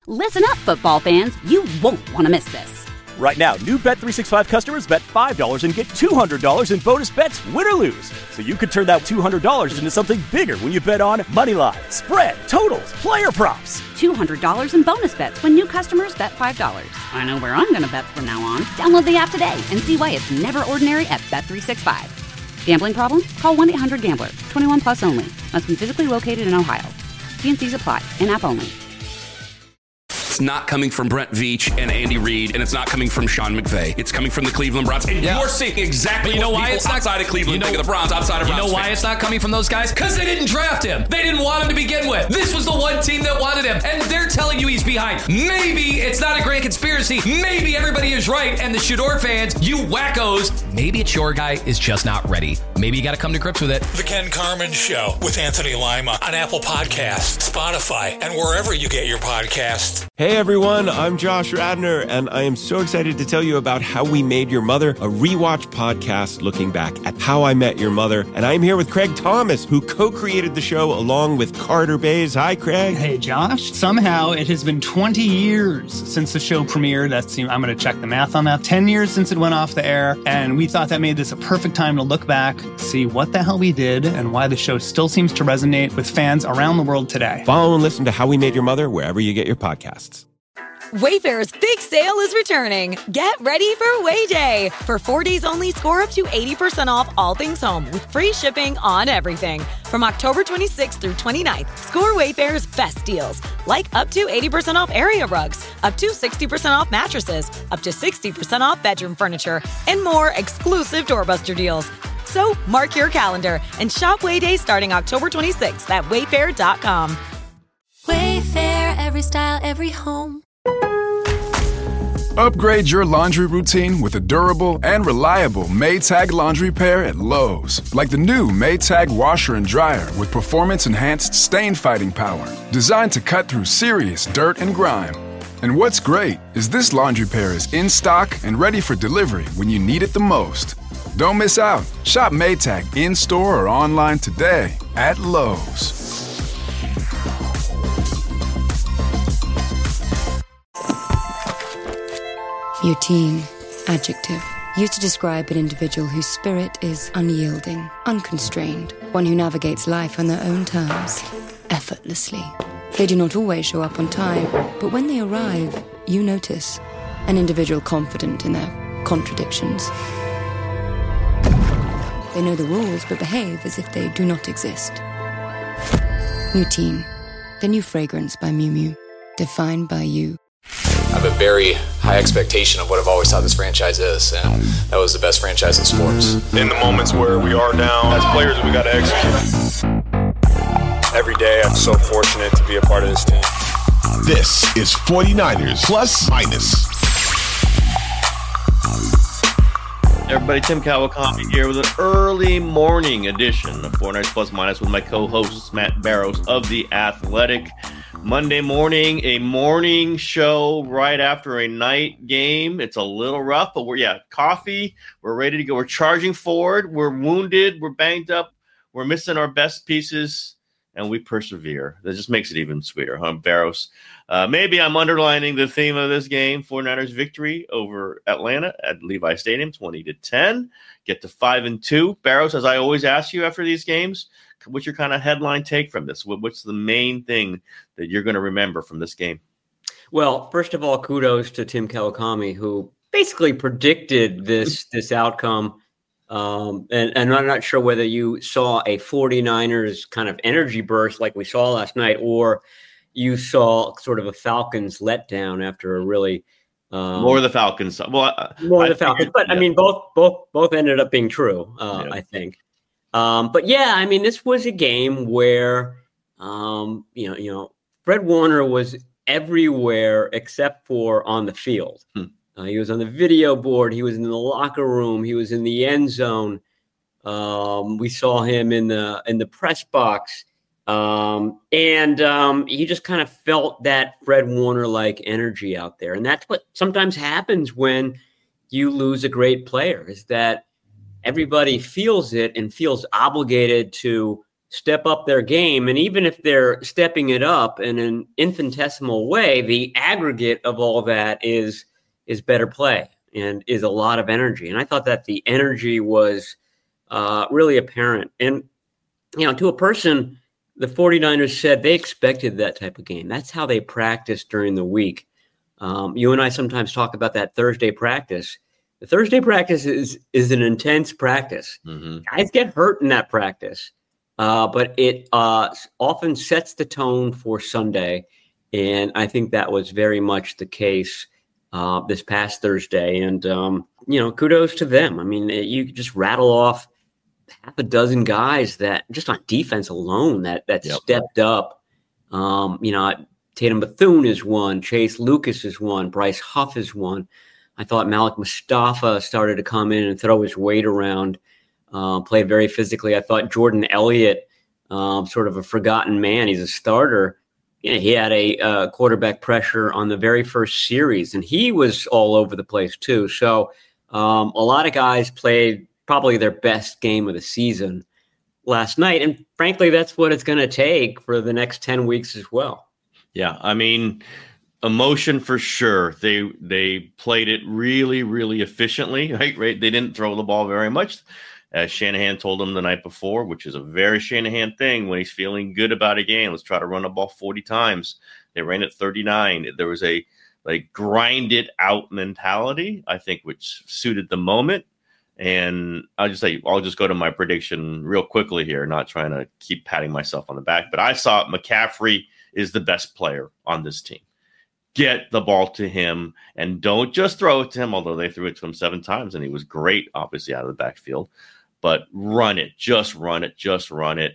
Listen up, football fans. You won't want to miss this. Right now, new Bet365 customers bet $5 and get $200 in bonus bets, win or lose. So you could turn that $200 into something bigger when you bet on money line, spread, totals, player props. $200 in bonus bets when new customers bet $5. I know where I'm going to bet from now on. Download the app today and see why it's never ordinary at Bet365. Gambling problem? Call 1-800-GAMBLER. 21 plus only. Must be physically located in Ohio. T&Cs apply. In-app only. It's not coming from Brent Veach and Andy Reid, and it's not coming from Sean McVay. It's coming from the Cleveland Browns. And you're seeing exactly what people outside of Cleveland think of the Browns, outside of Browns. You know why it's not coming from those guys? Because they didn't draft him. They didn't want him to begin with. This was the one team that wanted him, and they're telling you he's behind. Maybe it's not a great conspiracy. Maybe everybody is right, and the Shador fans, you wackos, maybe it's your guy is just not ready. Maybe you got to come to grips with it. The Ken Carman Show with Anthony Lima on Apple Podcasts, Spotify, and wherever you get your podcasts. Hey everyone, I'm Josh Radner, and I am so excited to tell you about How We Made Your Mother, a rewatch podcast looking back at How I Met Your Mother. And I'm here with Craig Thomas, who co-created the show along with Carter Bays. Hi, Craig. Hey, Josh. Somehow it has been 20 years since the show premiered. I'm going to check the math on that. 10 years since it went off the air, and we thought that made this a perfect time to look back, see what the hell we did, and why the show still seems to resonate with fans around the world today. Follow and listen to How We Made Your Mother wherever you get your podcasts. Wayfair's big sale is returning. Get ready for Way Day. For 4 days only, score up to 80% off all things home with free shipping on everything. From October 26th through 29th, score Wayfair's best deals, like up to 80% off area rugs, up to 60% off mattresses, up to 60% off bedroom furniture, and more exclusive doorbuster deals. So mark your calendar and shop Way Day starting October 26th at wayfair.com. Wayfair, every style, every home. Upgrade your laundry routine with a durable and reliable Maytag laundry pair at Lowe's. Like the new Maytag washer and dryer with performance-enhanced stain-fighting power. Designed to cut through serious dirt and grime. And what's great is this laundry pair is in stock and ready for delivery when you need it the most. Don't miss out. Shop Maytag in-store or online today at Lowe's. Routine, adjective, used to describe an individual whose spirit is unyielding, unconstrained, one who navigates life on their own terms, effortlessly. They do not always show up on time, but when they arrive, you notice an individual confident in their contradictions. They know the rules, but behave as if they do not exist. Routine, the new fragrance by Miu Miu, defined by you. I have a very high expectation of what I've always thought this franchise is, and that was the best franchise in sports. In the moments where we are down, as players, we got to execute. Every day, I'm so fortunate to be a part of this team. This is 49ers Plus Minus. Everybody, Tim Kawakami here with an early morning edition of 49ers Plus Minus with my co-host, Matt Barrows of The Athletic. Monday morning, a morning show right after a night game. It's a little rough, but coffee. We're ready to go. We're charging forward. We're wounded. We're banged up. We're missing our best pieces, and we persevere. That just makes it even sweeter, huh, Barrows? Maybe I'm underlining the theme of this game, 49ers victory over Atlanta at Levi Stadium, 20-10. Get to 5-2. Barrows, as I always ask you after these games, what's your kind of headline take from this? What's the main thing that you're going to remember from this game? Well, first of all, kudos to Tim Kawakami, who basically predicted this outcome. And I'm not sure whether you saw a 49ers kind of energy burst like we saw last night, or you saw sort of a Falcons letdown after a really more of the Falcons. Well, more of the Falcons, but yeah. I mean, both ended up being true. I think. But yeah, I mean, this was a game where, Fred Warner was everywhere except for on the field. He was on the video board. He was in the locker room. He was in the end zone. We saw him in the press box. And he just kind of felt that Fred Warner-like energy out there. And that's what sometimes happens when you lose a great player, is that everybody feels it and feels obligated to step up their game. And even if they're stepping it up in an infinitesimal way, the aggregate of all that is better play and is a lot of energy. And I thought that the energy was really apparent. And, to a person, the 49ers said they expected that type of game. That's how they practiced during the week. You and I sometimes talk about that Thursday practice. The Thursday practice is an intense practice. Mm-hmm. Guys get hurt in that practice. But it often sets the tone for Sunday, and I think that was very much the case this past Thursday. And, kudos to them. I mean, you just rattle off half a dozen guys that just on defense alone that stepped up. Tatum Bethune is one. Chase Lucas is one. Bryce Huff is one. I thought Malik Mustafa started to come in and throw his weight around. Played very physically. I thought Jordan Elliott, sort of a forgotten man. He's a starter. He had a quarterback pressure on the very first series, and he was all over the place too. So a lot of guys played probably their best game of the season last night. And frankly, that's what it's going to take for the next 10 weeks as well. Yeah, I mean, emotion for sure. They played it really, really efficiently, right? They didn't throw the ball very much. As Shanahan told them the night before, which is a very Shanahan thing when he's feeling good about a game. Let's try to run the ball 40 times. They ran it 39. There was a grind it out mentality, I think, which suited the moment. And I'll just go to my prediction real quickly here, not trying to keep patting myself on the back. But I saw McCaffrey is the best player on this team. Get the ball to him and don't just throw it to him, although they threw it to him 7 times and he was great, obviously, out of the backfield. But run it, just run it, just run it.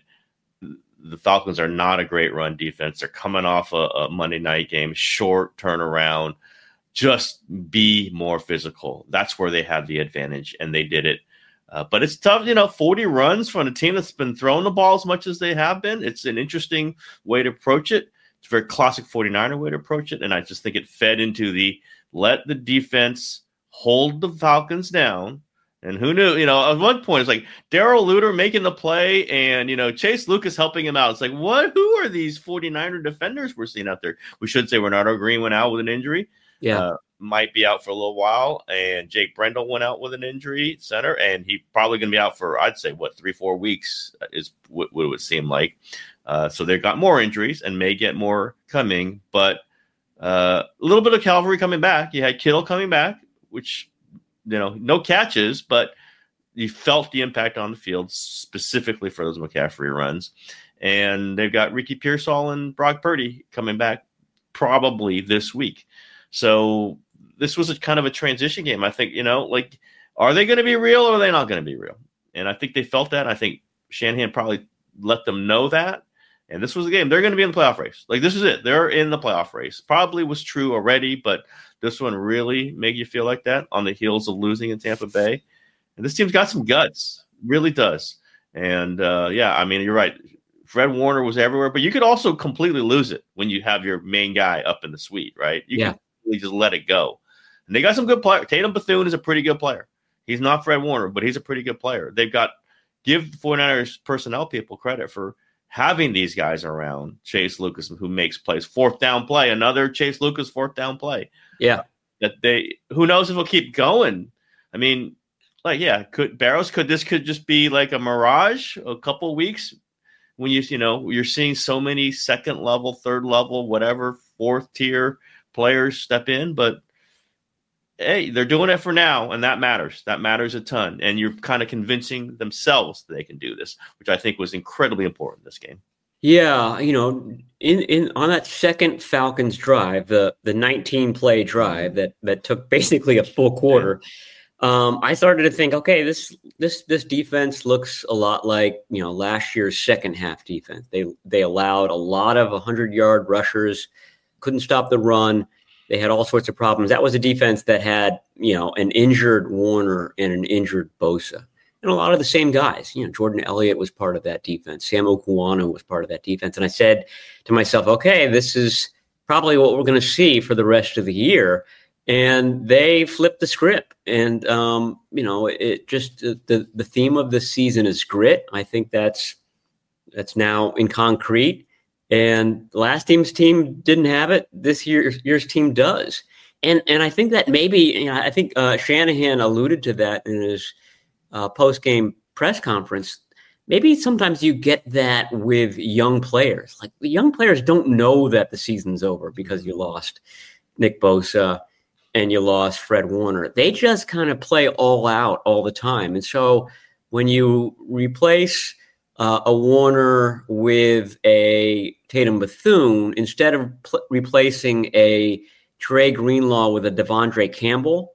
The Falcons are not a great run defense. They're coming off a Monday night game, short turnaround. Just be more physical. That's where they have the advantage, and they did it. But it's tough, 40 runs from a team that's been throwing the ball as much as they have been. It's an interesting way to approach it. It's a very classic 49er way to approach it, and I just think it fed into the let the defense hold the Falcons down. And who knew, at one point, it's like Darrell Luter making the play and, Chase Lucas helping him out. It's like, who are these 49er defenders we're seeing out there? We should say Renardo Green went out with an injury. Yeah. Might be out for a little while. And Jake Brendel went out with an injury, center, and he's probably going to be out for, I'd say, 3-4 weeks is what it would seem like. So they've got more injuries and may get more coming. But a little bit of cavalry coming back. You had Kittle coming back, which – no catches, but you felt the impact on the field specifically for those McCaffrey runs. And they've got Ricky Pearsall and Brock Purdy coming back probably this week. So this was a kind of a transition game. I think, are they going to be real or are they not going to be real? And I think they felt that. I think Shanahan probably let them know that. And this was the game. They're going to be in the playoff race. This is it. They're in the playoff race. Probably was true already, but this one really made you feel like that on the heels of losing in Tampa Bay. And this team's got some guts. Really does. And, you're right. Fred Warner was everywhere, but you could also completely lose it when you have your main guy up in the suite, right? You can really just let it go. And they got some good players. Tatum Bethune is a pretty good player. He's not Fred Warner, but he's a pretty good player. Give the 49ers personnel people credit for having these guys around. Chase Lucas, who makes plays, 4th down play, another Chase Lucas 4th down play. Yeah. Who knows if it'll keep going. I mean, could this just be like a mirage a couple weeks when you're seeing so many 2nd level, 3rd level, whatever, 4th tier players step in, but hey, they're doing it for now, and that matters. That matters a ton. And you're kind of convincing themselves that they can do this, which I think was incredibly important in this game. Yeah, in on that second Falcons drive, the 19-play drive that took basically a full quarter, I started to think, okay, this defense looks a lot like last year's second half defense. They allowed a lot of 100-yard rushers, couldn't stop the run. They had all sorts of problems. That was a defense that had, an injured Warner and an injured Bosa. And a lot of the same guys. Jordan Elliott was part of that defense. Sam Okuano was part of that defense. And I said to myself, okay, this is probably what we're going to see for the rest of the year. And they flipped the script. And, it just the theme of the season is grit. I think that's that's now in concrete. And last team's team didn't have it. This year's team does. And I think that maybe, I think Shanahan alluded to that in his post-game press conference. Maybe sometimes you get that with young players. Like, the young players don't know that the season's over because you lost Nick Bosa and you lost Fred Warner. They just kind of play all out all the time. And so when you replace a Warner with a Tatum Bethune, instead of replacing a Dre Greenlaw with a Devondre Campbell,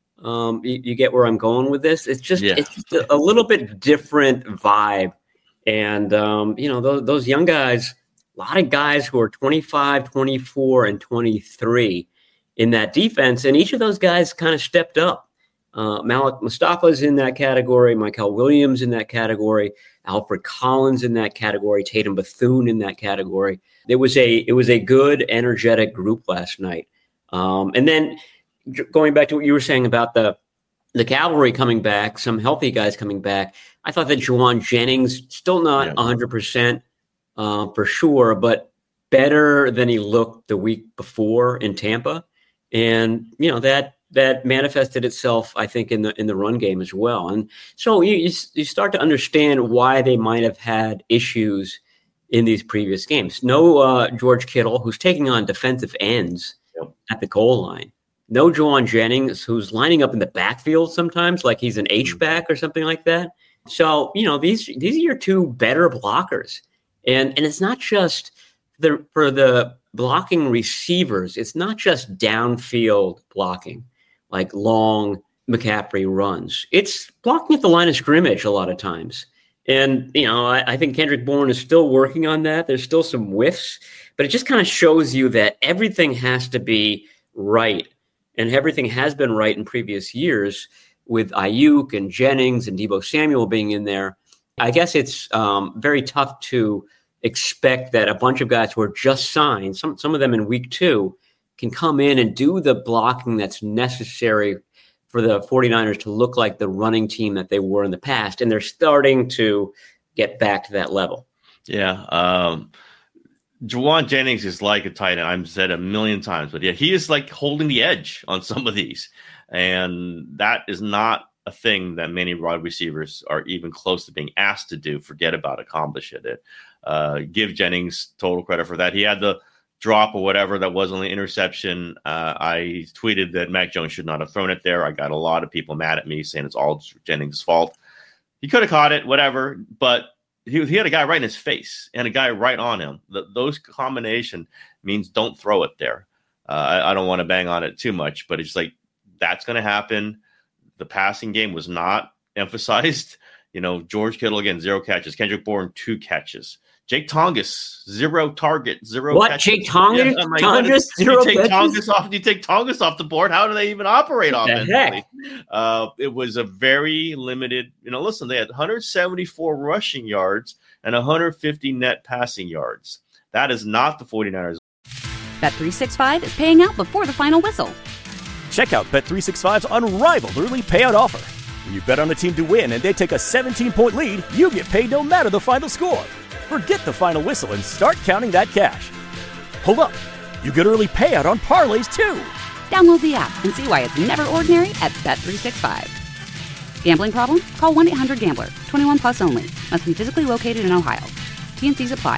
you get where I'm going with this. It's just it's a little bit different vibe. And, those young guys, a lot of guys who are 25, 24, and 23 in that defense. And each of those guys kind of stepped up. Malik Mustafa's in that category, Michael Williams in that category, Alfred Collins in that category, Tatum Bethune in that category. It was a good, energetic group last night. And then going back to what you were saying about the cavalry coming back, some healthy guys coming back, I thought that Juwan Jennings, still not 100% for sure, but better than he looked the week before in Tampa. And, that manifested itself, I think, in the run game as well. And so you start to understand why they might have had issues in these previous games. No George Kittle, who's taking on defensive ends at the goal line. No Juwan Jennings, who's lining up in the backfield sometimes, like he's an H-back or something like that. So, these are your two better blockers. And it's not just for the blocking receivers, it's not just downfield blocking, like long McCaffrey runs. It's blocking at the line of scrimmage a lot of times. And, I think Kendrick Bourne is still working on that. There's still some whiffs, but it just kind of shows you that everything has to be right. And everything has been right in previous years with Ayuk and Jennings and Deebo Samuel being in there. I guess it's very tough to expect that a bunch of guys who are just signed, some of them in week 2, can come in and do the blocking that's necessary for the 49ers to look like the running team that they were in the past. And they're starting to get back to that level. Yeah. Juwan Jennings is like a tight end. I've said a million times, but he is like holding the edge on some of these. And that is not a thing that many wide receivers are even close to being asked to do. Forget about accomplishing it. Give Jennings total credit for that. He had the drop or whatever that was only interception. I tweeted that Mac Jones should not have thrown it there. I got a lot of people mad at me saying it's all Jennings' fault. He could have caught it, whatever, but he had a guy right in his face and a guy right on him. Those combination means don't throw it there. I don't want to bang on it too much, but it's like that's going to happen. The passing game was not emphasized. George Kittle, again, 0 catches. Kendrick Bourne, 2 catches. Jake Tongas, 0 target, 0 what? catches. Jake Tongas? Yeah, Tongas, 0 catches? You take Tongas off the board, how do they even operate offensively? It was a very limited, listen, they had 174 rushing yards and 150 net passing yards. That is not the 49ers. Bet365 is paying out before the final whistle. Check out Bet365's unrivaled early payout offer. When you bet on a team to win and they take a 17-point lead, you get paid no matter the final score. Forget the final whistle and start counting that cash. Hold up. You get early payout on parlays, too. Download the app and see why it's never ordinary at Bet365. Gambling problem? Call 1-800-GAMBLER. 21 plus only. Must be physically located in Ohio. T&Cs apply.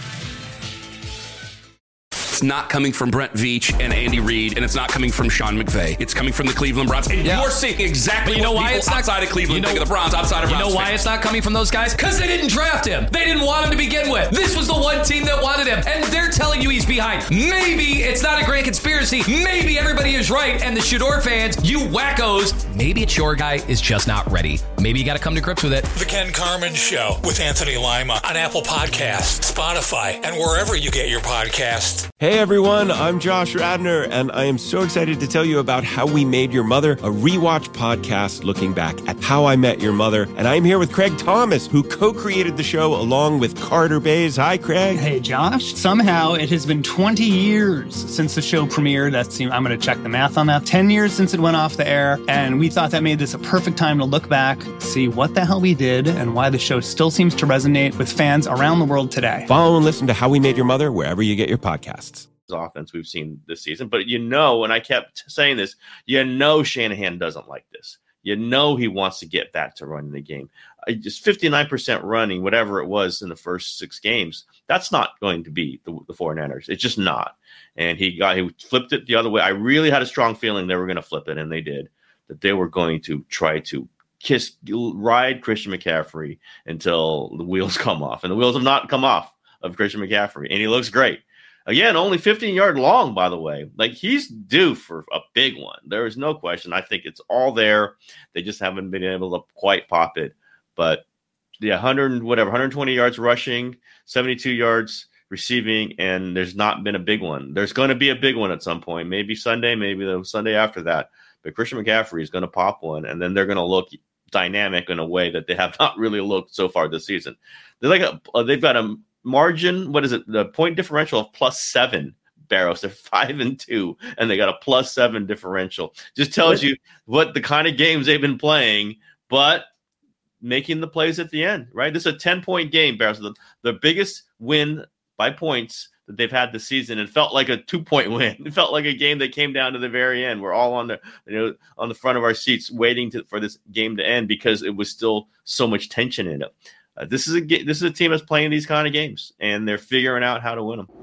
It's not coming from Brent Veach and Andy Reid, and it's not coming from Sean McVay. It's coming from the Cleveland Browns. And you're seeing exactly what why people it's not, outside of Cleveland think of the Browns, outside of Browns. You know why it's not coming from those guys? Because they didn't draft him. They didn't want him to begin with. This was the one team that wanted him, and they're telling you he's behind. Maybe it's not a grand conspiracy. Maybe everybody is right, and the Shador fans, you wackos, maybe it's your guy is just not ready. Maybe you got to come to grips with it. The Ken Carman Show with Anthony Lima on Apple Podcasts, Spotify, and wherever you get your podcasts. Hey everyone, I'm Josh Radner, and I am so excited to tell you about How We Made Your Mother, a rewatch podcast looking back at How I Met Your Mother. And I'm here with Craig Thomas, who co-created the show along with Carter Bays. Hi, Craig. Hey, Josh. Somehow it has been 20 years since the show premiered. I'm going to check the math on that. 10 years since it went off the air, and we thought that made this a perfect time to look back, see what the hell we did and why the show still seems to resonate with fans around the world today. Follow and listen to How We Made Your Mother wherever you get your podcasts. Offense we've seen this season, but and I kept saying this, Shanahan doesn't like this. He wants to get back to running the game. Just 59% running, whatever it was in the first 6 games, that's not going to be the 49ers. It's just not. And he flipped it the other way. I really had a strong feeling they were going to flip it, and they did. That they were going to try to ride Christian McCaffrey until the wheels come off. And the wheels have not come off of Christian McCaffrey, and he looks great. Again, only 15-yard long, by the way. Like, he's due for a big one. There is no question. I think it's all there. They just haven't been able to quite pop it. But the 120 yards rushing, 72 yards receiving, and there's not been a big one. There's going to be a big one at some point. Maybe Sunday, maybe the Sunday after that. But Christian McCaffrey is going to pop one, and then they're going to look dynamic in a way that they have not really looked so far this season. They've got a margin, what is it? The point differential of +7. Barrows, they're 5-2, and they got a +7 differential. Just tells you what the kind of games they've been playing, but making the plays at the end, right? This is a 10-point game, Barrows. The biggest win by points that they've had this season, and felt like a 2-point win. It felt like a game that came down to the very end. We're all on the front of our seats waiting for this game to end because it was still so much tension in it. This is a team that's playing these kind of games, and they're figuring out how to win them.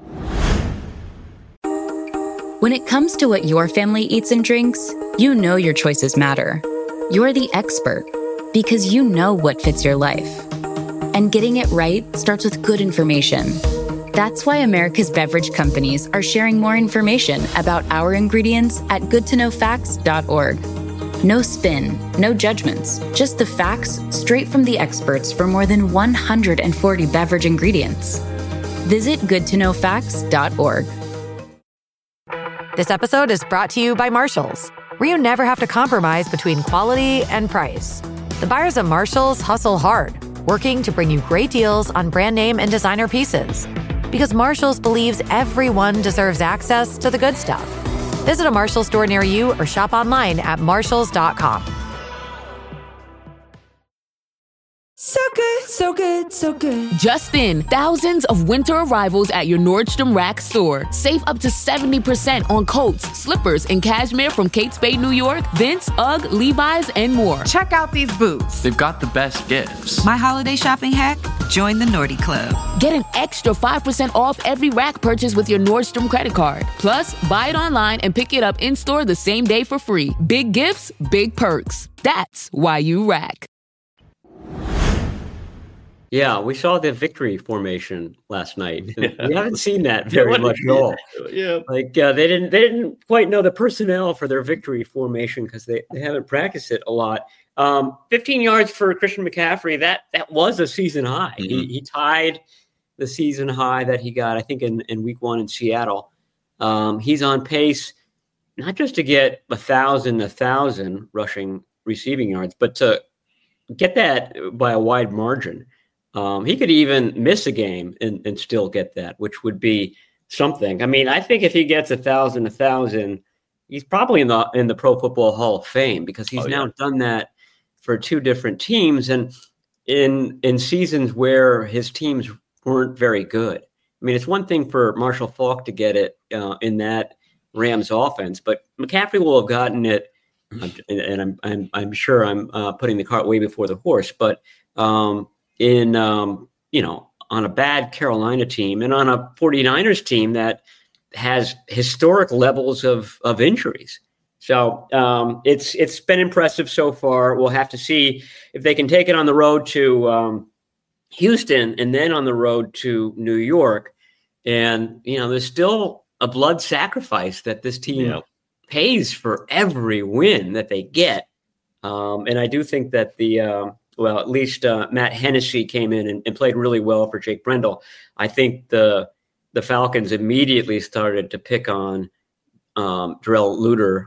When it comes to what your family eats and drinks, your choices matter. You're the expert because you know what fits your life. And getting it right starts with good information. That's why America's beverage companies are sharing more information about our ingredients at goodtoknowfacts.org. No spin, no judgments, just the facts straight from the experts for more than 140 beverage ingredients. Visit goodtoknowfacts.org. This episode is brought to you by Marshalls, where you never have to compromise between quality and price. The buyers at Marshalls hustle hard, working to bring you great deals on brand name and designer pieces. Because Marshalls believes everyone deserves access to the good stuff. Visit a Marshalls store near you or shop online at marshalls.com. So good, so good, so good. Just in, thousands of winter arrivals at your Nordstrom Rack store. Save up to 70% on coats, slippers, and cashmere from Kate Spade, New York, Vince, UGG, Levi's, and more. Check out these boots. They've got the best gifts. My holiday shopping hack? Join the Nordy Club. Get an extra 5% off every Rack purchase with your Nordstrom credit card. Plus, buy it online and pick it up in-store the same day for free. Big gifts, big perks. That's why you Rack. Yeah, we saw the victory formation last night. We haven't seen that very much at all. Yeah, they didn't quite know the personnel for their victory formation because they haven't practiced it a lot. 15 yards for Christian McCaffrey. That was a season high. Mm-hmm. He tied the season high that he got, I think, in week 1 in Seattle. He's on pace not just to get 1,000 receiving yards, but to get that by a wide margin. He could even miss a game and still get that, which would be something. I mean, I think if he gets 1,000, he's probably in the Pro Football Hall of Fame because he's now done that for 2 different teams and in seasons where his teams weren't very good. I mean, it's one thing for Marshall Faulk to get it in that Rams offense, but McCaffrey will have gotten it. And I'm sure I'm putting the cart way before the horse, but on a bad Carolina team and on a 49ers team that has historic levels of injuries. So it's been impressive so far. We'll have to see if they can take it on the road to Houston and then on the road to New York. And, there's still a blood sacrifice that this team pays for every win that they get. And I do think that at least Matt Hennessy came in and played really well for Jake Brendel. I think the Falcons immediately started to pick on Darrell Luter.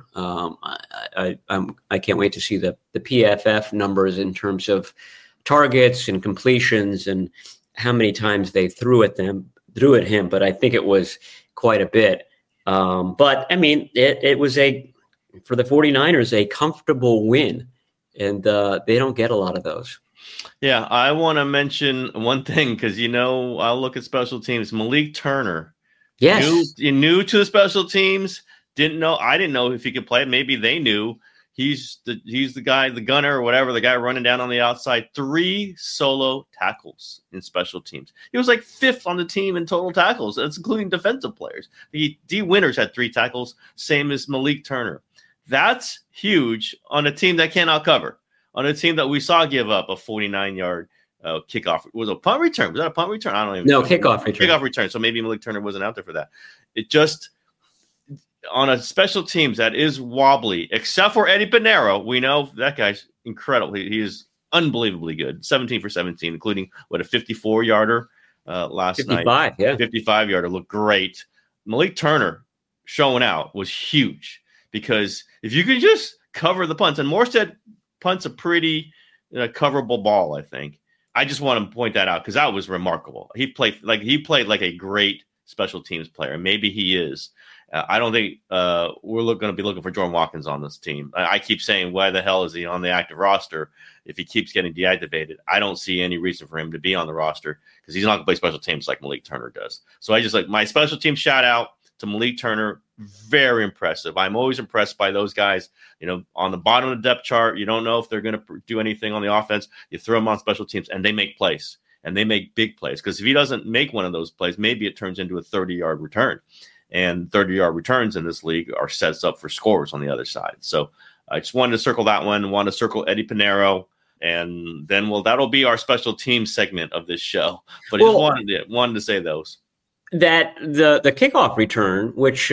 I can't wait to see the PFF numbers in terms of targets and completions and how many times they threw at him. But I think it was quite a bit. But I mean, it was for the 49ers, a comfortable win. and they don't get a lot of those. Yeah, I want to mention one thing because, I'll look at special teams. Malik Turner. Yes. New to the special teams. Didn't know. I didn't know if he could play. Maybe they knew. He's the guy, the gunner or whatever, the guy running down on the outside. 3 solo tackles in special teams. He was like 5th on the team in total tackles. That's including defensive players. D. Winters had 3 tackles, same as Malik Turner. That's huge on a team that cannot cover. On a team that we saw give up a 49-yard kickoff. Was a punt return? Was that a punt return? I don't even know. No, kickoff return. Kickoff return. So maybe Malik Turner wasn't out there for that. It just – on a special teams that is wobbly, except for Eddie Pinheiro, we know that guy's incredible. He is unbelievably good. 17 for 17, including a 54-yarder last 55, night. Yeah. 55-yarder looked great. Malik Turner showing out was huge because if you can just cover the punts, and Morstead punts a pretty coverable ball, I think. I just want to point that out because that was remarkable. He played like a great special teams player. Maybe he is. I don't think we're going to be looking for Jordan Watkins on this team. I keep saying, why the hell is he on the active roster if he keeps getting deactivated? I don't see any reason for him to be on the roster because he's not going to play special teams like Malik Turner does. So I just like my special team shout out to Malik Turner. Very impressive. I'm always impressed by those guys. On the bottom of the depth chart, you don't know if they're going to do anything on the offense. You throw them on special teams and they make plays and they make big plays because if he doesn't make one of those plays, maybe it turns into a 30-yard return. And 30-yard returns in this league are sets up for scores on the other side. So I just wanted to circle that one. Want to circle Eddie Pinheiro, and then that'll be our special team segment of this show. But I just wanted to say those. That the kickoff return, which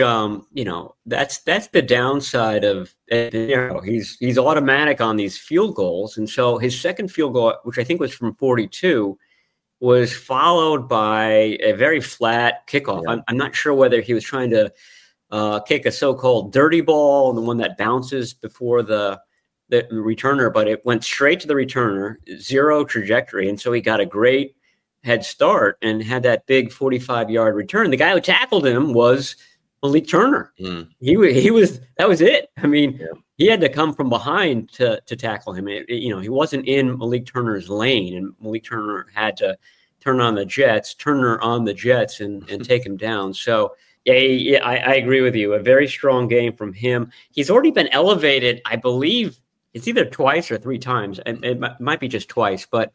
that's the downside of Eddie Pinheiro. He's automatic on these field goals, and so his second field goal, which I think was from 42. Was followed by a very flat kickoff. Yeah. I'm not sure whether he was trying to kick a so-called dirty ball, the one that bounces before the returner, but it went straight to the returner, 0 trajectory, and so he got a great head start and had that big 45-yard return. The guy who tackled him was Malik Turner. He was that was it. I mean, he had to come from behind to tackle him. He wasn't in Malik Turner's lane, and Malik Turner had to turn on the jets and take him down. So I agree with you. A very strong game from him. He's already been elevated, I believe it's either twice or 3 times. It might be just twice, but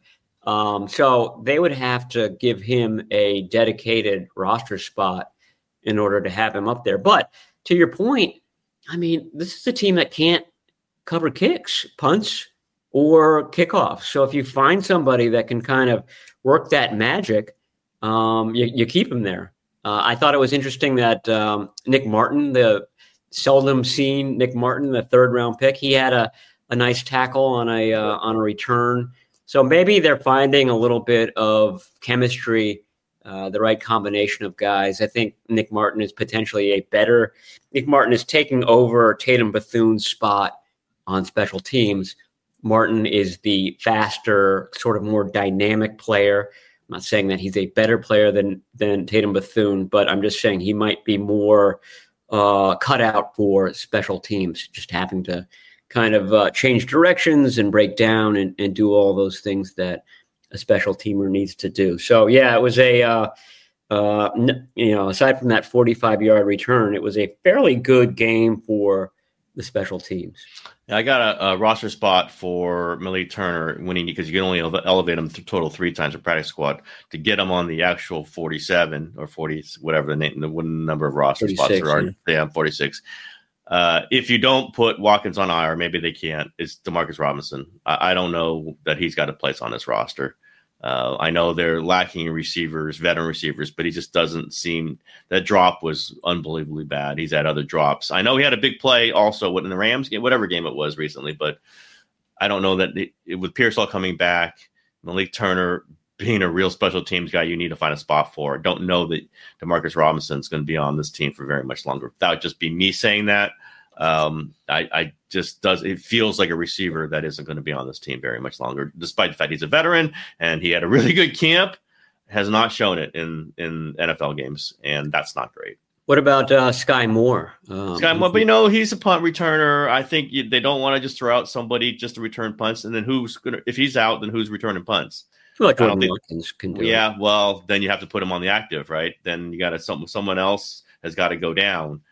so they would have to give him a dedicated roster spot in order to have him up there. But to your point, I mean, this is a team that can't cover kicks, punts, or kickoffs. So if you find somebody that can kind of work that magic, you keep him there. I thought it was interesting that Nick Martin, the seldom seen Nick Martin, the 3rd-round pick, he had a nice tackle on a return. So maybe they're finding a little bit of chemistry, the right combination of guys. I think Nick Martin is potentially Nick Martin is taking over Tatum Bethune's spot on special teams. Martin is the faster, sort of more dynamic player. I'm not saying that he's a better player than Tatum Bethune, but I'm just saying he might be more cut out for special teams, just having to kind of change directions and break down and do all those things that a special teamer needs to do. So, yeah, it was aside from that 45-yard return, it was a fairly good game for the special teams. Yeah, I got a roster spot for Malik Turner winning because you can only elevate him total 3 times per practice squad to get him on the actual 47 or 40, whatever the number of roster spots there are. Yeah, 46. If you don't put Watkins on IR, maybe they can't. It's Demarcus Robinson. I don't know that he's got a place on this roster. I know they're lacking receivers, veteran receivers, but he just doesn't seem – that drop was unbelievably bad. He's had other drops. I know he had a big play also in the Rams game, whatever game it was recently, but I don't know that with Pearsall coming back, Malik Turner being a real special teams guy, you need to find a spot for. I don't know that Demarcus Robinson's going to be on this team for very much longer. That would just be me saying that. It feels like a receiver that isn't going to be on this team very much longer, despite the fact he's a veteran and he had a really good camp, has not shown it in NFL games, and that's not great. What about Sky Moore? Sky Moore, but he's a punt returner. I think they don't want to just throw out somebody just to return punts, and then if he's out, then who's returning punts? I feel like Jordan Watkins can do it. Yeah, well, then you have to put him on the active, right? Then you got to someone else has got to go down.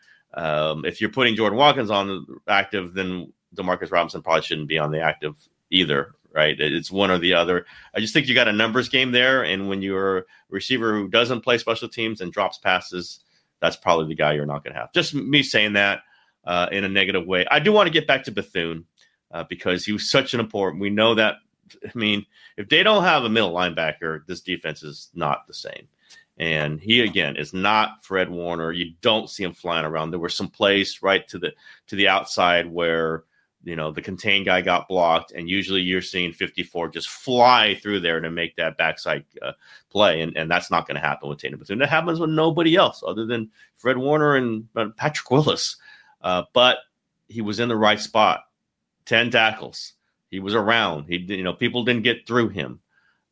If you're putting Jordan Watkins on the active, then Demarcus Robinson probably shouldn't be on the active either, right? It's one or the other. I just think you got a numbers game there, and when you're a receiver who doesn't play special teams and drops passes, that's probably the guy you're not going to have. Just me saying that in a negative way. I do want to get back to Bethune because he was such an important. We know that. I mean, if they don't have a middle linebacker, this defense is not the same. And he, again, is not Fred Warner. You don't see him flying around. There were some plays right to the outside where, the contained guy got blocked, and usually you're seeing 54 just fly through there to make that backside play, and that's not going to happen with Tatum Bethune. That happens with nobody else other than Fred Warner and Patrick Willis. But he was in the right spot. 10 tackles. He was around. People didn't get through him.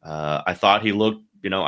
I thought he looked.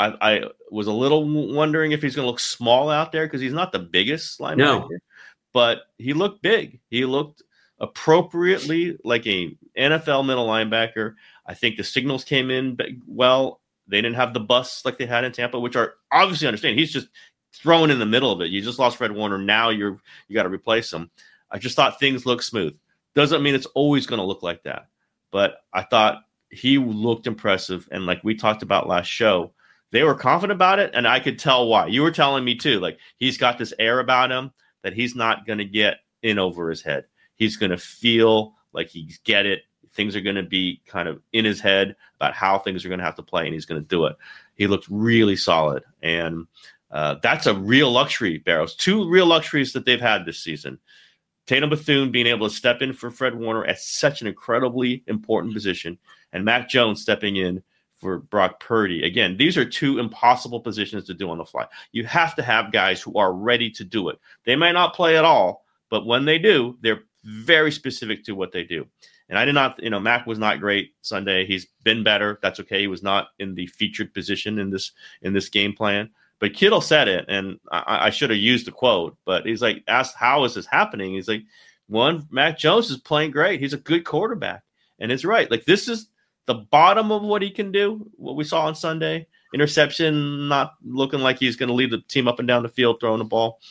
I was a little wondering if he's going to look small out there because he's not the biggest linebacker, but he looked big. He looked appropriately like a NFL middle linebacker. I think the signals came in well. They didn't have the busts like they had in Tampa, which are obviously understand. He's just thrown in the middle of it. You just lost Fred Warner. Now you got to replace him. I just thought things looked smooth. Doesn't mean it's always going to look like that, but I thought he looked impressive. And like we talked about last show, they were confident about it, and I could tell why. You were telling me too, like he's got this air about him that he's not going to get in over his head. He's going to feel like he's get it. Things are going to be kind of in his head about how things are going to have to play, and he's going to do it. He looked really solid, and that's a real luxury, Barrows. 2 real luxuries that they've had this season. Tatum Bethune being able to step in for Fred Warner at such an incredibly important position, and Mac Jones stepping in for Brock Purdy. Again, these are 2 impossible positions to do on the fly. You have to have guys who are ready to do it. They may not play at all, but when they do, they're very specific to what they do. And I did not, Mac was not great Sunday. He's been better. That's okay. He was not in the featured position in this game plan. But Kittle said it, and I should have used the quote, but he's like, asked, how is this happening? He's like, Mac Jones is playing great. He's a good quarterback. And it's right. Like, this is the bottom of what he can do, what we saw on Sunday. Interception, not looking like he's going to lead the team up and down the field throwing the ball,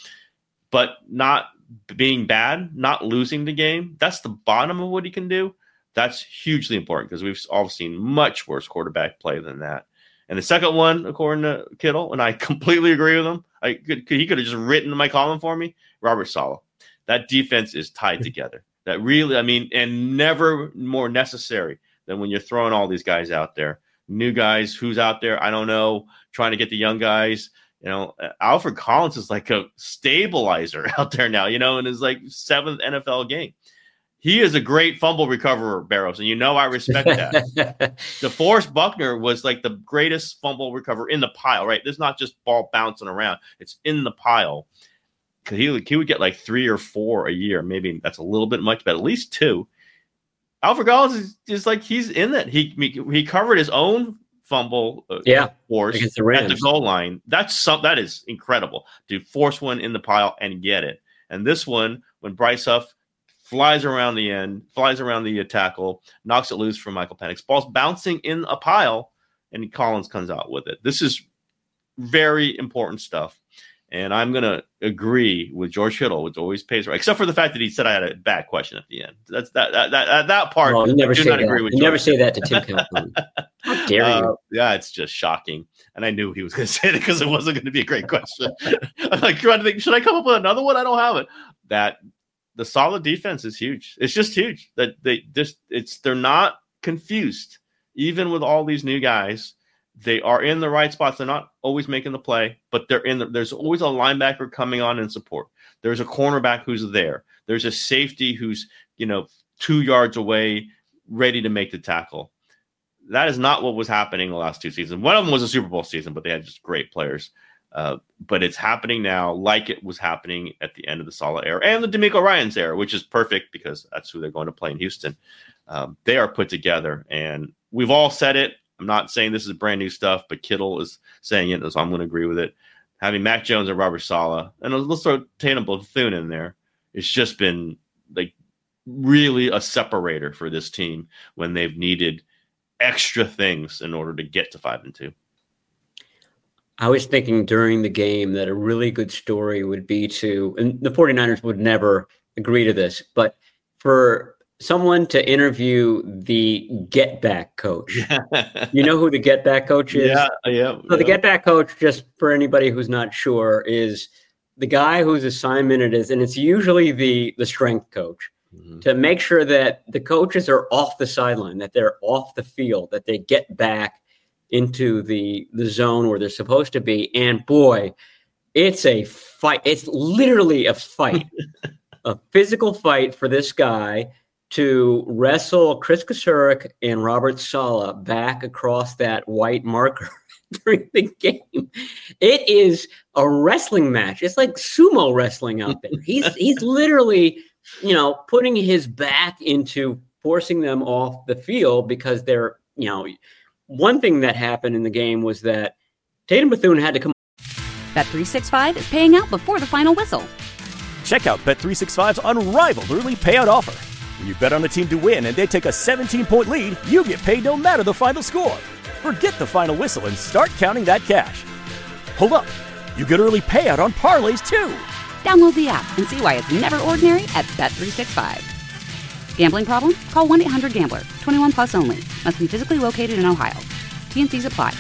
but not being bad, not losing the game. That's the bottom of what he can do. That's hugely important because we've all seen much worse quarterback play than that. And the second one, according to Kittle, and I completely agree with him, he could have just written my column for me, Robert Saleh. That defense is tied together. That really, and never more necessary than when you're throwing all these guys out there. New guys, who's out there, I don't know, trying to get the young guys. Alfred Collins is like a stabilizer out there now, in his like 7th NFL game. He is a great fumble recoverer, Barrows, and I respect that. DeForest Buckner was like the greatest fumble recoverer in the pile, right? There's not just ball bouncing around. It's in the pile. He would get like 3 or 4 a year. Maybe that's a little bit much, but at least 2. Alfred Collins is like he's in it. He covered his own fumble force against the Rams at the goal line. That is incredible to force one in the pile and get it. And this one, when Bryce Huff flies around the tackle, knocks it loose from Michael Penix, ball's bouncing in a pile, and Collins comes out with it. This is very important stuff. And I'm going to agree with George Kittle, which always pays right, except for the fact that he said I had a bad question at the end. That's that part. Oh, you never say that. Agree with you never say that to Tim Calhoun. How dare you? Yeah, it's just shocking. And I knew he was going to say it because it wasn't going to be a great question. I'm like trying to think, should I come up with another one? I don't have it. The solid defense is huge. It's just huge that they're not confused, even with all these new guys. They are in the right spots. They're not always making the play, but there's always a linebacker coming on in support. There's a cornerback who's there. There's a safety who's, 2 yards away, ready to make the tackle. That is not what was happening the last 2 seasons. One of them was a Super Bowl season, but they had just great players. But it's happening now like it was happening at the end of the Saleh era and the DeMeco Ryans era, which is perfect because that's who they're going to play in Houston. They are put together, and we've all said it. I'm not saying this is brand new stuff, but Kittle is saying it, so I'm going to agree with it. having Mac Jones and Robert Saleh, and let's throw Tatum Bethune in there, it's just been like really a separator for this team when they've needed extra things in order to get to 5-2. I was thinking during the game that a really good story would be and the 49ers would never agree to this, but for someone to interview the Get Back coach. You know who the Get So the Get Back coach, just for anybody who's not sure, is the guy whose assignment it is, and it's usually the strength coach, to make sure that the coaches are off the sideline, that they're off the field, that they get back into the zone where they're supposed to be. And boy, it's a fight. It's literally a fight, a physical fight for this guy to wrestle Chris Kasurik and Robert Saleh back across that white marker during the game. It is a wrestling match. It's like sumo wrestling out there. He's literally, putting his back into forcing them off the field because they're, one thing that happened in the game was that Tatum Bethune had to come. Bet365 is paying out before the final whistle. Check out Bet365's unrivaled early payout offer. When you bet on a team to win and they take a 17-point lead, you get paid no matter the final score. Forget the final whistle and start counting that cash. Hold up. You get early payout on parlays, too. Download the app and see why it's never ordinary at Bet365. Gambling problem? Call 1-800-GAMBLER. 21 plus only. Must be physically located in Ohio. T&Cs apply.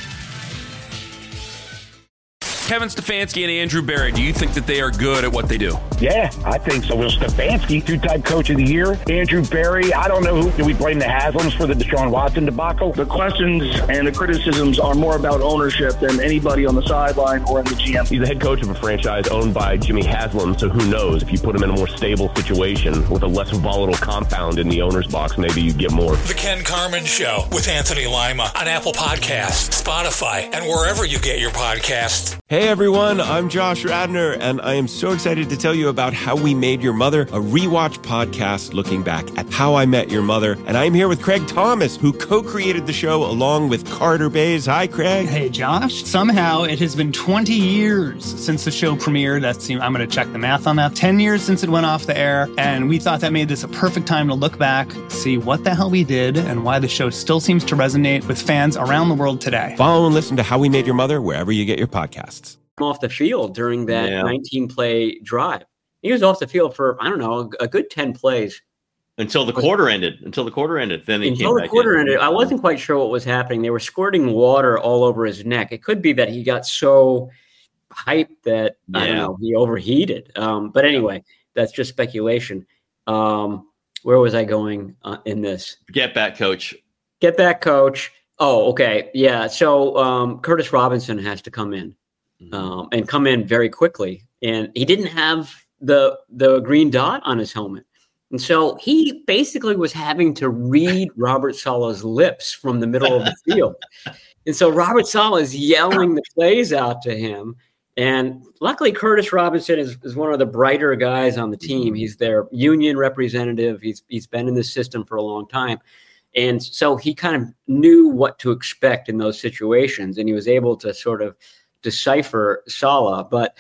Kevin Stefanski and Andrew Berry, do you think that they are good at what they do? Yeah, I think so. Will Stefanski, two-time coach of the year. Andrew Berry, I don't know do we blame the Haslams for the Deshaun Watson debacle? The questions and the criticisms are more about ownership than anybody on the sideline or in the GM. He's the head coach of a franchise owned by Jimmy Haslam, so who knows? If you put him in a more stable situation with a less volatile compound in the owner's box, maybe you get more. The Ken Carman Show with Anthony Lima on Apple Podcasts, Spotify, and wherever you get your podcasts. Hey everyone, I'm Josh Radner, and I am so excited to tell you about How We Made Your Mother, a rewatch podcast looking back at How I Met Your Mother. And I'm here with Craig Thomas, who co-created the show along with Carter Bays. Hi, Craig. Hey, Josh. Somehow it has been 20 years since the show premiered. I'm going to check the math on that. 10 years since it went off the air, and we thought that made this a perfect time to look back, see what the hell we did, and why the show still seems to resonate with fans around the world today. Follow and listen to How We Made Your Mother wherever you get your podcasts. Off the field during that 19-play drive. He was off the field for, a good 10 plays. Until the quarter ended. Then he came back in. I wasn't quite sure what was happening. They were squirting water all over his neck. It could be that he got so hyped that, he overheated. But anyway, that's just speculation. Where was I going in this? Get back, coach. Oh, okay. Yeah. So Curtis Robinson has to come in. And come in very quickly. And he didn't have the green dot on his helmet. And so he basically was having to read Robert Saleh's lips from the middle of the field. And so Robert Saleh is yelling the plays out to him. And luckily, Curtis Robinson is one of the brighter guys on the team. He's their union representative. He's been in the system for a long time. And so he kind of knew what to expect in those situations. And he was able to sort of decipher Saleh, but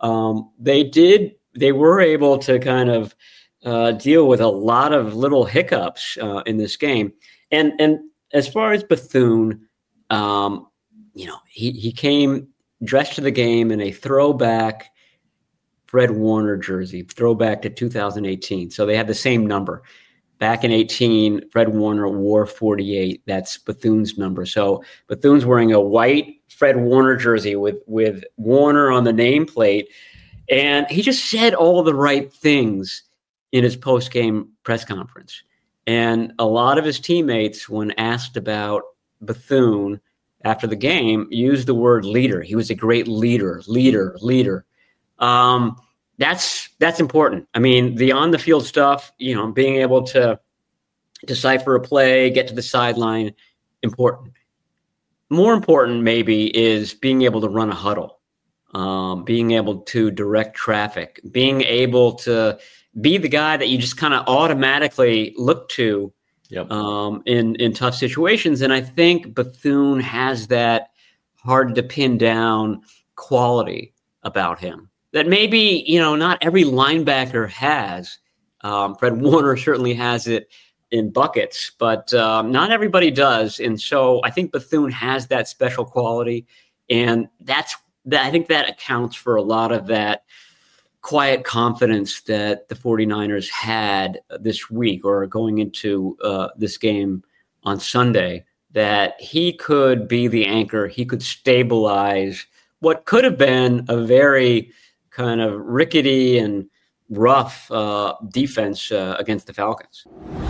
they were able to kind of deal with a lot of little hiccups in this game. And as far as Bethune, he came dressed to the game in a throwback Fred Warner jersey, throwback to 2018. So they had the same number. Back in 18, Fred Warner wore 48. That's Bethune's number. So Bethune's wearing a white Fred Warner jersey with Warner on the nameplate. And he just said all the right things in his post-game press conference. And a lot of his teammates, when asked about Bethune after the game, used the word leader. He was a great leader. That's important. I mean, the on the field stuff, being able to decipher a play, get to the sideline, important. More important maybe is being able to run a huddle, being able to direct traffic, being able to be the guy that you just kind of automatically look to in tough situations. And I think Bethune has that hard to pin down quality. about him that maybe, not every linebacker has. Fred Warner certainly has it in buckets, but not everybody does. And so I think Bethune has that special quality. And I think that accounts for a lot of that quiet confidence that the 49ers had this week or going into this game on Sunday, that he could be the anchor. He could stabilize what could have been a very kind of rickety and rough defense against the Falcons.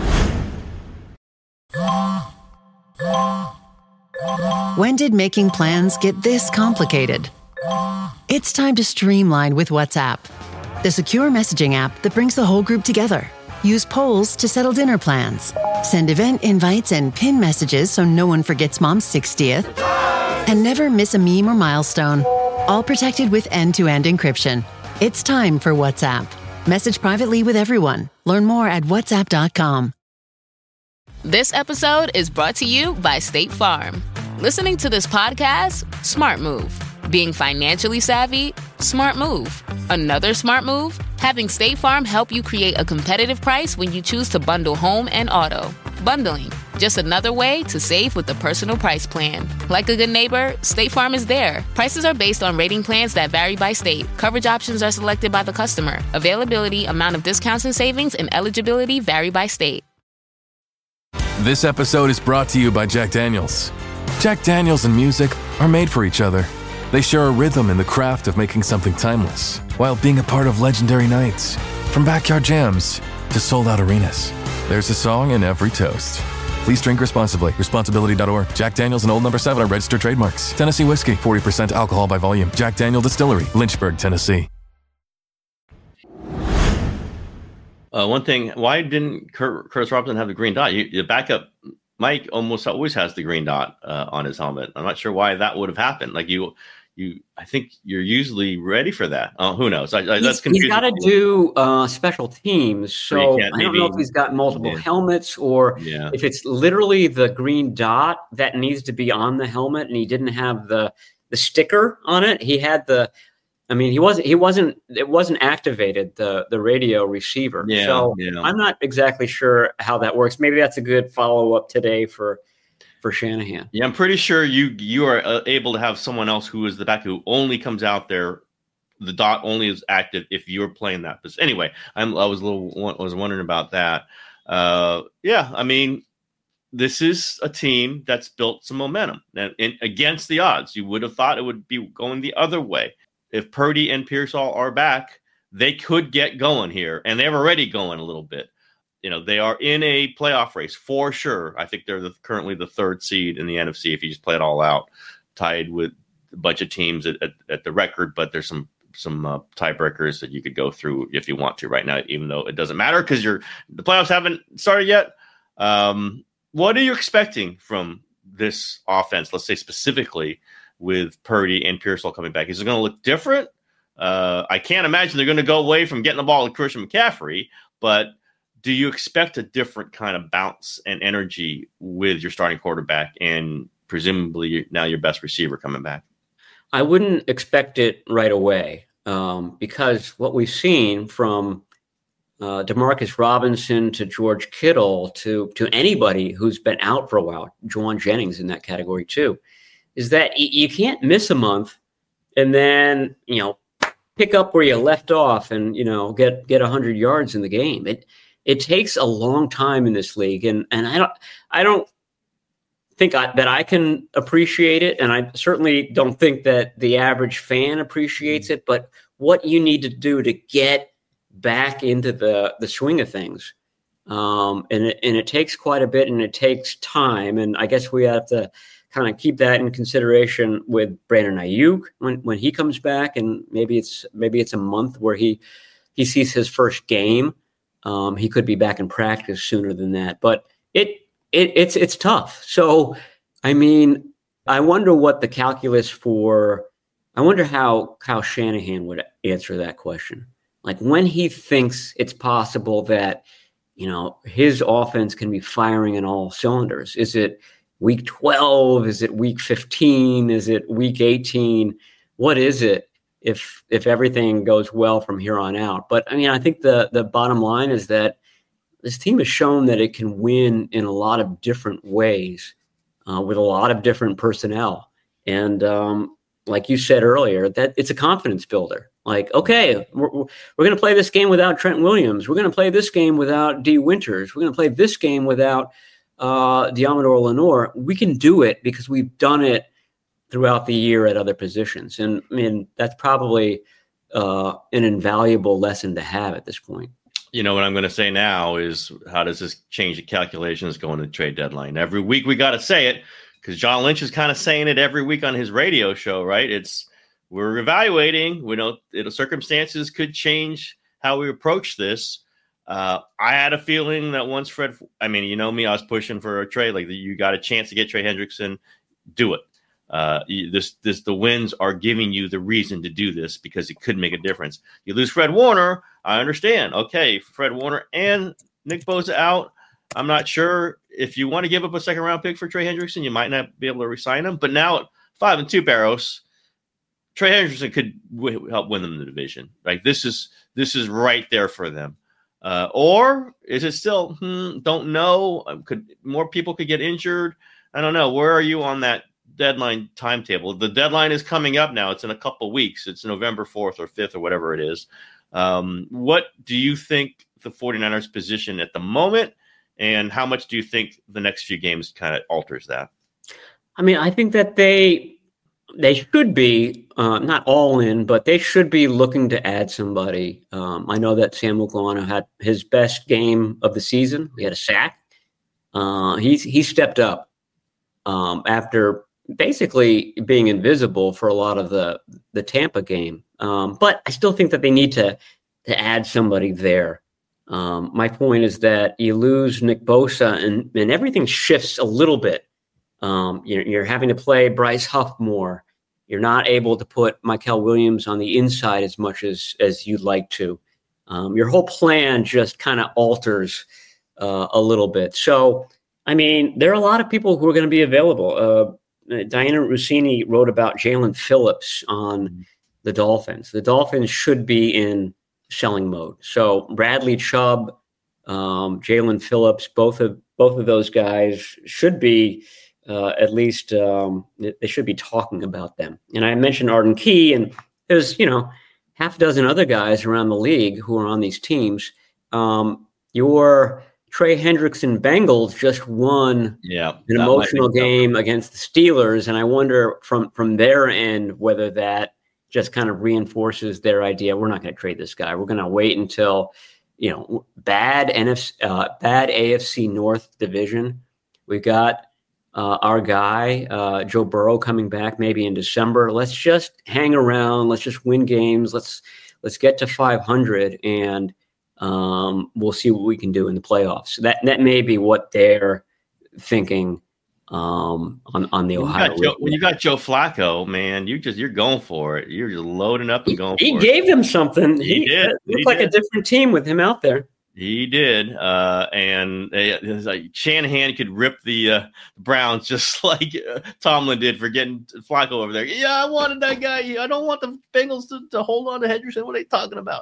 When did making plans get this complicated? It's time to streamline with WhatsApp, the secure messaging app that brings the whole group together. Use polls to settle dinner plans. Send event invites and pin messages so no one forgets Mom's 60th. And never miss a meme or milestone. All protected with end-to-end encryption. It's time for WhatsApp. Message privately with everyone. Learn more at whatsapp.com. This episode is brought to you by State Farm. Listening to this podcast? Smart move. Being financially savvy? Smart move. Another smart move? Having State Farm help you create a competitive price when you choose to bundle home and auto. Bundling, just another way to save with the Personal Price Plan. Like a good neighbor, State Farm is there. Prices are based on rating plans that vary by state. Coverage options are selected by the customer. Availability, amount of discounts and savings, and eligibility vary by state. This episode is brought to you by Jack Daniels. Jack Daniels and music are made for each other. They share a rhythm in the craft of making something timeless, while being a part of legendary nights. From backyard jams to sold-out arenas, there's a song in every toast. Please drink responsibly. Responsibility.org. Jack Daniels and Old No. 7 are registered trademarks. Tennessee whiskey, 40% alcohol by volume. Jack Daniel Distillery, Lynchburg, Tennessee. One thing, why didn't Curtis Robinson have the green dot? The backup Mike almost always has the green dot on his helmet. I'm not sure why that would have happened. Like I think you're usually ready for that. Who knows? That's confusing. He's got to do special teams. So I don't know if he's got multiple helmets or if it's literally the green dot that needs to be on the helmet, and he didn't have the sticker on it. He had it wasn't activated, the radio receiver. I'm not exactly sure how that works. Maybe that's a good follow-up today for Shanahan. Yeah, I'm pretty sure you are able to have someone else who is the back who only comes out there. The dot only is active if you're playing that position. Anyway, I was wondering about that. This is a team that's built some momentum and against the odds. You would have thought it would be going the other way. If Purdy and Pearsall are back, they could get going here, and they're already going a little bit. They are in a playoff race for sure. I think they're currently the third seed in the NFC if you just play it all out, tied with a bunch of teams at the record. But there's some tiebreakers that you could go through if you want to right now, even though it doesn't matter because the playoffs haven't started yet. What are you expecting from this offense? Let's say specifically with Purdy and Pearsall coming back. Is it going to look different? I can't imagine they're going to go away from getting the ball to Christian McCaffrey, but do you expect a different kind of bounce and energy with your starting quarterback and presumably now your best receiver coming back? I wouldn't expect it right away because what we've seen from Demarcus Robinson to George Kittle to anybody who's been out for a while, Juwan Jennings in that category too, is that you can't miss a month and then, pick up where you left off and, get 100 yards in the game. It takes a long time in this league. And I don't think that I can appreciate it. And I certainly don't think that the average fan appreciates it, but what you need to do to get back into the swing of things. And it takes quite a bit and it takes time. And I guess we have to kind of keep that in consideration with Brandon Ayuk when he comes back, and maybe it's a month where he sees his first game. He could be back in practice sooner than that, but it's tough. So, I wonder what the calculus I wonder how Shanahan would answer that question. Like when he thinks it's possible that, his offense can be firing in all cylinders. Is it week 12? Is it week 15? Is it week 18? What is it? if everything goes well from here on out. But I mean, I think the bottom line is that this team has shown that it can win in a lot of different ways with a lot of different personnel. And like you said earlier, that it's a confidence builder. Like, okay, we're going to play this game without Trent Williams. We're going to play this game without D. Winters. We're going to play this game without Diamador Lenore. We can do it because we've done it throughout the year at other positions. And I mean, that's probably an invaluable lesson to have at this point. You know, what I'm going to say now is, how does this change the calculations going to the trade deadline? Every week we got to say it, because John Lynch is kind of saying it every week on his radio show, right? We're evaluating. We know circumstances could change how we approach this. I had a feeling that once Fred, I mean, you know me, I was pushing for a trade. Like, you got a chance to get Trey Hendrickson, do it. The wins are giving you the reason to do this, because it could make a difference. You lose Fred Warner, I understand. Okay, Fred Warner and Nick Bosa out. I'm not sure if you want to give up a second-round pick for Trey Hendrickson. You might not be able to re-sign him. But now at 5-2, Barros, Trey Hendrickson could help win them the division. Like, this is right there for them. Or is it still? Don't know. More people could get injured? I don't know. Where are you on that deadline timetable? The deadline is coming up now. It's in a couple weeks. It's November 4th or 5th or whatever it is. What do you think the 49ers position at the moment, and how much do you think the next few games kind of alters that? I mean, I think that they should be not all in, but they should be looking to add somebody. I know that Sam Mukulanu had his best game of the season. He had a sack. He stepped up after basically being invisible for a lot of the Tampa game. But I still think that they need to add somebody there. My point is that you lose Nick Bosa and everything shifts a little bit. You're having to play Bryce Huff more. You're not able to put Mykel Williams on the inside as much as you'd like to. Your whole plan just kind of alters a little bit. So, I mean, there are a lot of people who are going to be available. Diana Rossini wrote about Jalen Phillips on the Dolphins. The Dolphins should be in selling mode. So Bradley Chubb, Jalen Phillips, both of those guys should be at least they should be talking about them. And I mentioned Arden Key, and there's half a dozen other guys around the league who are on these teams. Your Trey Hendrickson Bengals just won an emotional game against the Steelers, and I wonder from their end whether that just kind of reinforces their idea. We're not going to trade this guy. We're going to wait until bad AFC North division. We got our guy Joe Burrow coming back maybe in December. Let's just hang around. Let's just win games. Let's get to 500 and we'll see what we can do in the playoffs. That may be what they're thinking on the Ohio. When you got Joe Flacco, man, you're going for it. You're just loading up and going for it. He gave them something. He did. It looked like a different team with him out there. He did. And Shanahan could rip the Browns just like Tomlin did for getting Flacco over there. Yeah, I wanted that guy. I don't want the Bengals to hold on to Hendrickson. What are they talking about?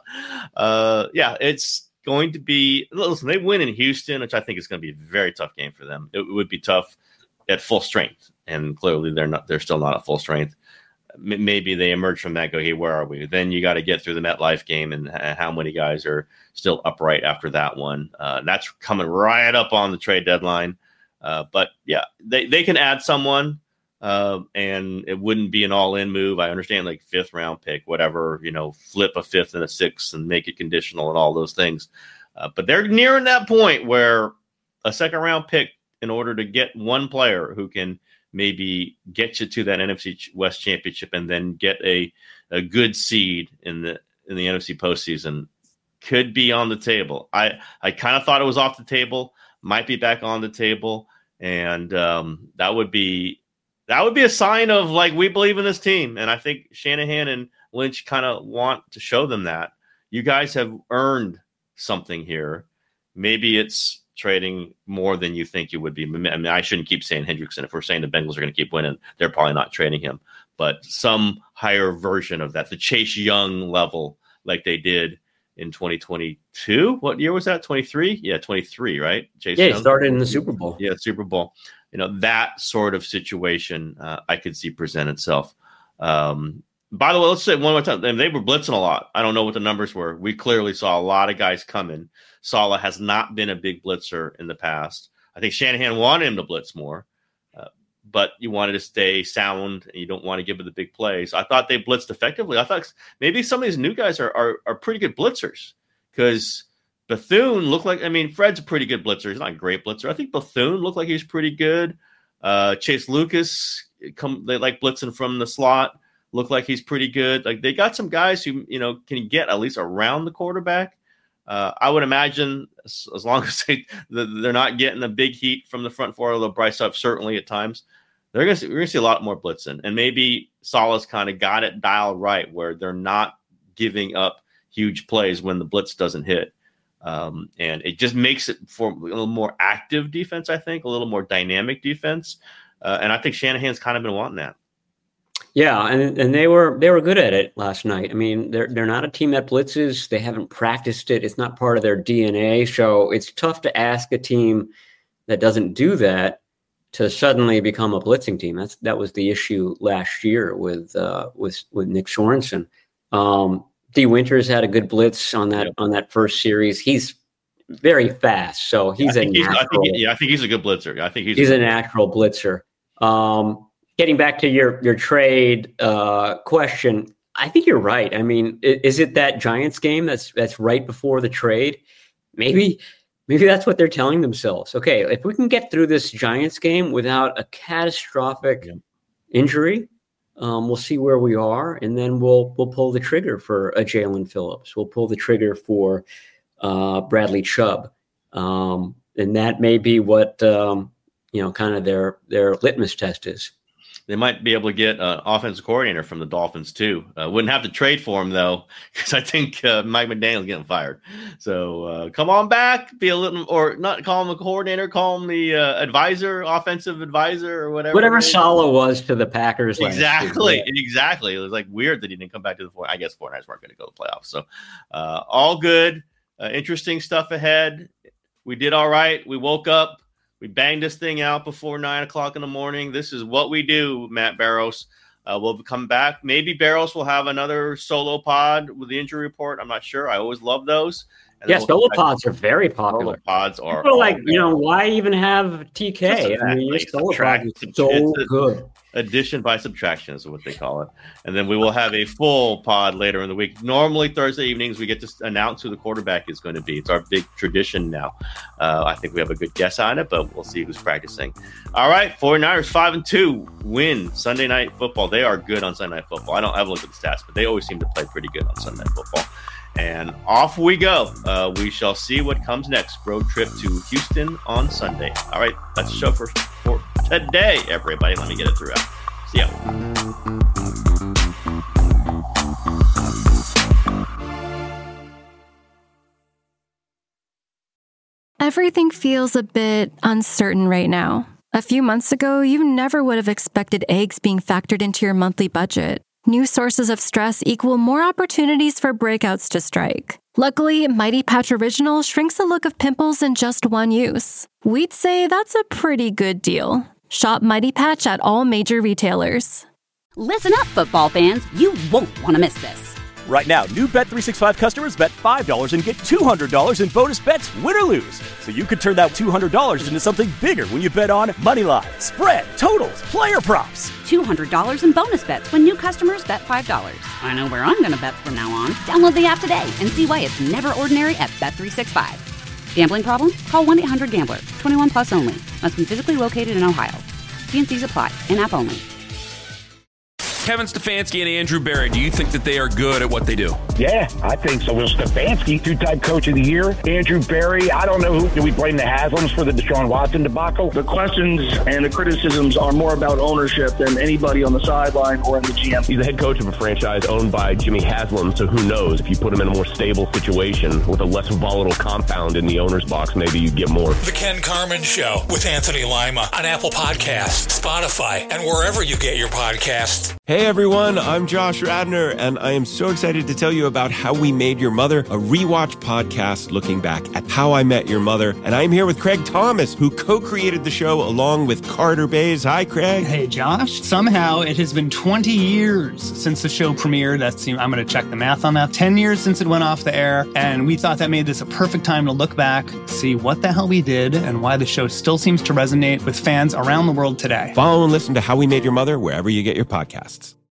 It's going to be – listen, they win in Houston, which I think is going to be a very tough game for them. It would be tough at full strength, and clearly they're still not at full strength. Maybe they emerge from that, go, hey, where are we? Then you got to get through the MetLife game, and how many guys are still upright after that one. That's coming right up on the trade deadline. But, yeah, they can add someone, and it wouldn't be an all-in move. I understand, like, 5th-round pick, whatever, flip a 5th and a 6th and make it conditional and all those things. But they're nearing that point where a 2nd-round pick, in order to get one player who can maybe get you to that NFC West championship and then get a good seed in the NFC postseason, could be on the table. I kind of thought it was off the table, might be back on the table. And that would be a sign of, like, we believe in this team. And I think Shanahan and Lynch kind of want to show them that you guys have earned something here. Maybe it's trading more than you think you would be. I mean, I shouldn't keep saying Hendrickson. If we're saying the Bengals are going to keep winning, they're probably not trading him. But some higher version of that, the Chase Young level, like they did in 2022. What year was that? 23? Yeah, 23, right? Chase Young. He started in the Super Bowl. Yeah, Super Bowl. That sort of situation I could see present itself. By the way, let's say one more time. They were blitzing a lot. I don't know what the numbers were. We clearly saw a lot of guys coming. Saleh has not been a big blitzer in the past. I think Shanahan wanted him to blitz more, but you wanted to stay sound and you don't want to give it the big plays. I thought they blitzed effectively. I thought maybe some of these new guys are pretty good blitzers because Bethune looked like, Fred's a pretty good blitzer. He's not a great blitzer. I think Bethune looked like he was pretty good. Chase Lucas, they like blitzing from the slot. Look like he's pretty good. Like they got some guys who, can get at least around the quarterback. I would imagine as long as they're not getting the big heat from the front four, although Bryce Huff certainly at times, we're going to see a lot more blitzing. And maybe Saleh's kind of got it dialed right where they're not giving up huge plays when the blitz doesn't hit. And it just makes it for a little more active defense, I think, a little more dynamic defense. And I think Shanahan's kind of been wanting that. Yeah, and they were good at it last night. They're not a team that blitzes. They haven't practiced it. It's not part of their DNA. So it's tough to ask a team that doesn't do that to suddenly become a blitzing team. That was the issue last year with Nick Sorensen. D. Winters had a good blitz on that first series. He's very fast, so I think he's a good blitzer. I think he's a natural blitzer. Getting back to your trade question, I think you're right. Is it that Giants game that's right before the trade? Maybe that's what they're telling themselves. Okay, if we can get through this Giants game without a catastrophic injury, we'll see where we are, and then we'll pull the trigger for a Jalen Phillips. We'll pull the trigger for Bradley Chubb, and that may be what kind of their litmus test is. They might be able to get an offensive coordinator from the Dolphins too. Wouldn't have to trade for him though, because I think Mike McDaniel's getting fired. So come on back, be a little, or not call him a coordinator, call him the offensive advisor, or whatever. Whatever Saleh was to the Packers. Exactly. It was like weird that he didn't come back to the 49ers. I guess 49ers weren't going to go to the playoffs. So all good, interesting stuff ahead. We did all right. We woke up. We banged this thing out before 9 o'clock in the morning. This is what we do, Matt Barrows. We'll come back. Maybe Barrows will have another solo pod with the injury report. I'm not sure. I always love those. And solo pods are very popular. Solo pods are people like, why even have TK? Your solo pod is so good. Addition by subtraction is what they call it. And then we will have a full pod later in the week. Normally Thursday evenings, we get to announce who the quarterback is going to be. It's our big tradition now. I think we have a good guess on it, but we'll see who's practicing. All right, 49ers 5-2 win Sunday Night Football. They are good on Sunday Night Football. I don't have a look at the stats, but they always seem to play pretty good on Sunday Night Football. And off we go. We shall see what comes next. Road trip to Houston on Sunday. All right, that's the show for today, everybody. Let me get it throughout. See ya. Everything feels a bit uncertain right now. A few months ago, you never would have expected eggs being factored into your monthly budget. New sources of stress equal more opportunities for breakouts to strike. Luckily, Mighty Patch Original shrinks the look of pimples in just one use. We'd say that's a pretty good deal. Shop Mighty Patch at all major retailers. Listen up, football fans. You won't want to miss this. Right now, new Bet365 customers bet $5 and get $200 in bonus bets, win or lose. So you could turn that $200 into something bigger when you bet on Moneyline, spread, totals, player props. $200 in bonus bets when new customers bet $5. I know where I'm going to bet from now on. Download the app today and see why it's never ordinary at Bet365. Gambling problem? Call 1-800-GAMBLER. 21 plus only. Must be physically located in Ohio. T&Cs apply. In-app only. Kevin Stefanski and Andrew Berry, do you think that they are good at what they do? Yeah, I think so. Will Stefanski, two-time coach of the year. Andrew Berry, I don't know who. Do we blame the Haslams for the Deshaun Watson debacle? The questions and the criticisms are more about ownership than anybody on the sideline or in the GM. He's the head coach of a franchise owned by Jimmy Haslam, so who knows? If you put him in a more stable situation with a less volatile compound in the owner's box, maybe you get more. The Ken Carman Show with Anthony Lima on Apple Podcasts, Spotify, and wherever you get your podcasts. Hey everyone, I'm Josh Radnor, and I am so excited to tell you about How We Made Your Mother, a rewatch podcast looking back at How I Met Your Mother. And I'm here with Craig Thomas, who co-created the show along with Carter Bays. Hi, Craig. Hey, Josh. Somehow it has been 20 years since the show premiered. I'm going to check the math on that. 10 years since it went off the air, and we thought that made this a perfect time to look back, see what the hell we did, and why the show still seems to resonate with fans around the world today. Follow and listen to How We Made Your Mother wherever you get your podcasts.